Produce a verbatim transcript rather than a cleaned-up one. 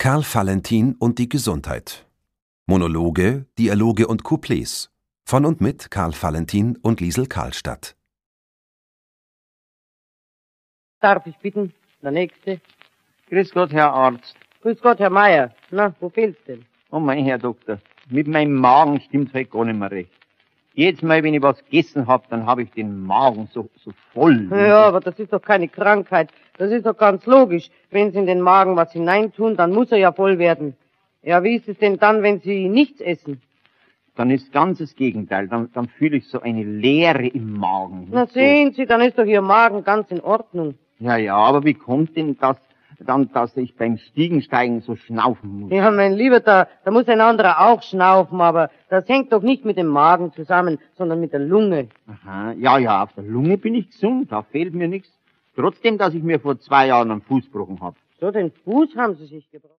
Karl Valentin und die Gesundheit. Monologe, Dialoge und Couplets. Von und mit Karl Valentin und Liesl Karlstadt. Darf ich bitten? Der Nächste. Grüß Gott, Herr Arzt. Grüß Gott, Herr Meier. Na, wo fehlt's denn? Oh mein Herr Doktor, mit meinem Magen stimmt's heute gar nicht mehr recht. Jedes Mal, wenn ich was gegessen hab, dann habe ich den Magen so, so voll. Ja, aber das ist doch keine Krankheit. Das ist doch ganz logisch. Wenn Sie in den Magen was hineintun, dann muss er ja voll werden. Ja, wie ist es denn dann, wenn Sie nichts essen? Dann ist ganz das Gegenteil. Dann, dann fühle ich so eine Leere im Magen. Na so. Sehen Sie, dann ist doch Ihr Magen ganz in Ordnung. Ja, ja, aber wie kommt denn das dann, dass ich beim Stiegensteigen so schnaufen muss? Ja, mein Lieber, da, da muss ein anderer auch schnaufen, aber das hängt doch nicht mit dem Magen zusammen, sondern mit der Lunge. Aha, ja, ja, auf der Lunge bin ich gesund, da fehlt mir nichts. Trotzdem, dass ich mir vor zwei Jahren einen Fuß gebrochen hab. So, den Fuß haben Sie sich gebrochen.